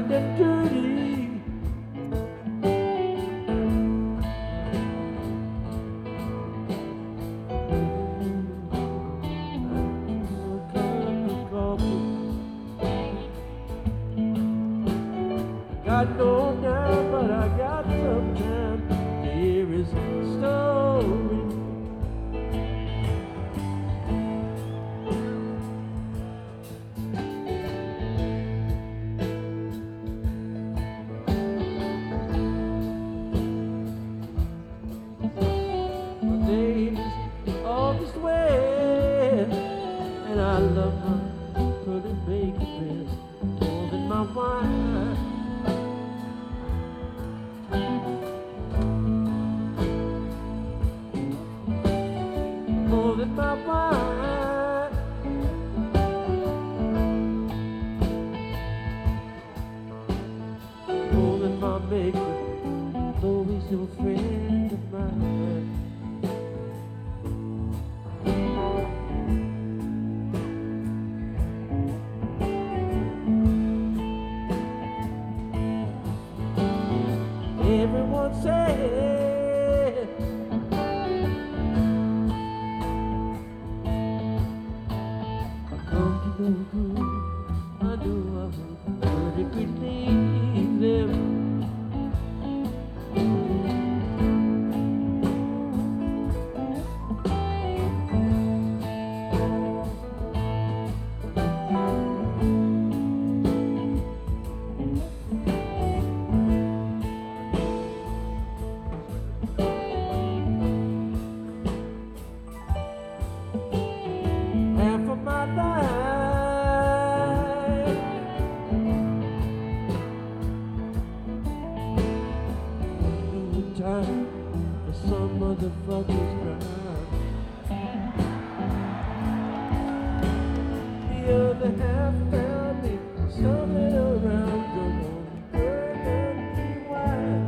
blind and dirty. I know now, but I got some time. Here is a story. My name is August West, and I love my pretty baby best more than my wine. More than my wine. More than my maker, though he's no friend of mine. Everyone said come to no good. I knew I would really believe them. Half of my life doing time for some motherfucker's crime. The other half found me stumbling around the wrong burgundy wine.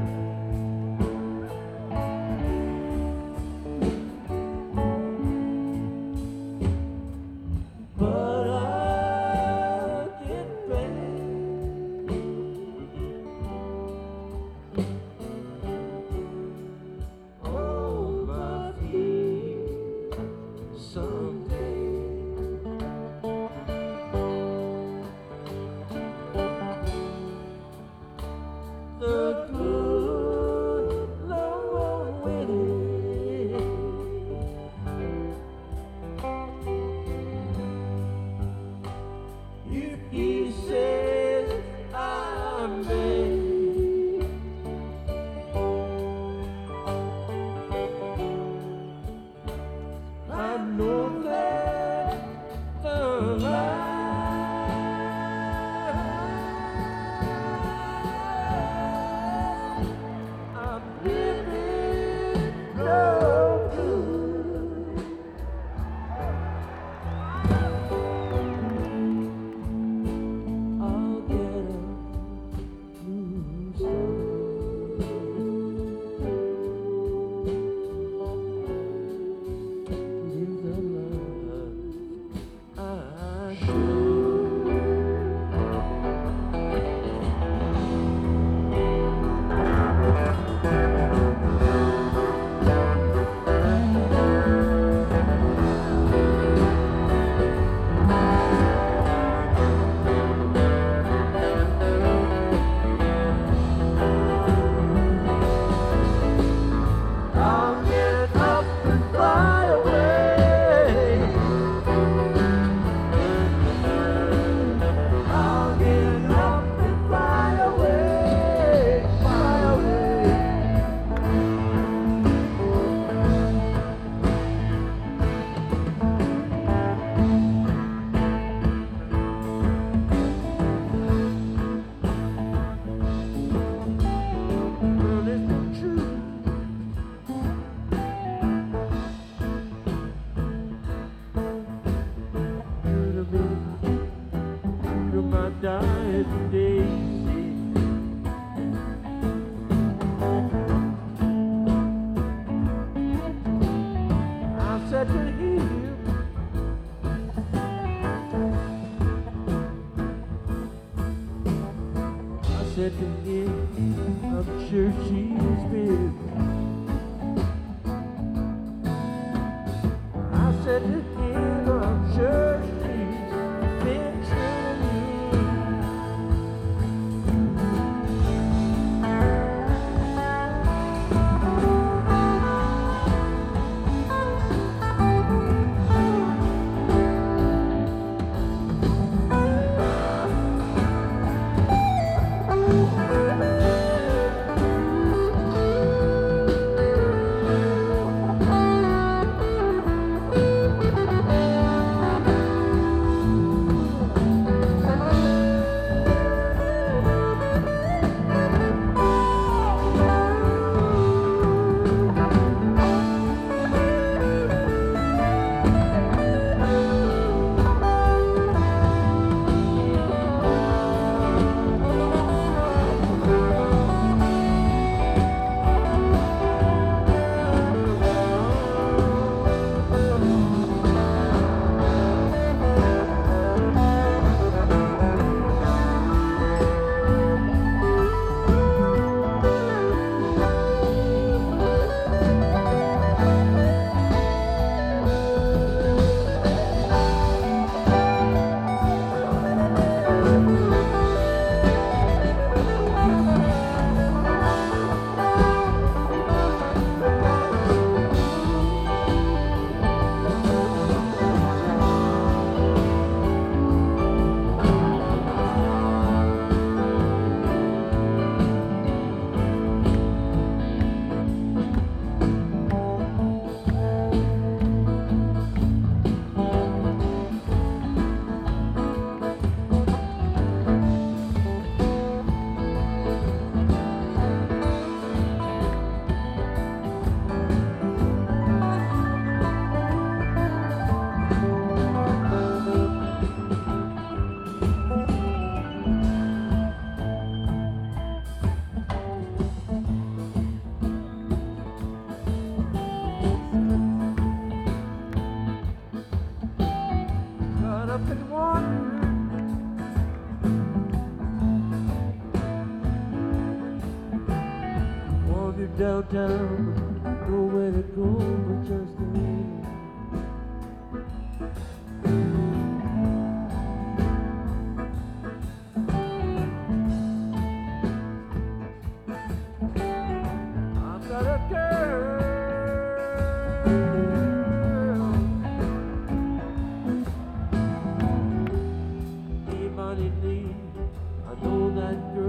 But I'll get back. Oh, my said to him, I'm sure she's been. I said to him, I'm sure she's been true to you. Got up and wandered, wandered downtown, nowhere to go but just to leave. I've got a girl, name on it, I know that girl.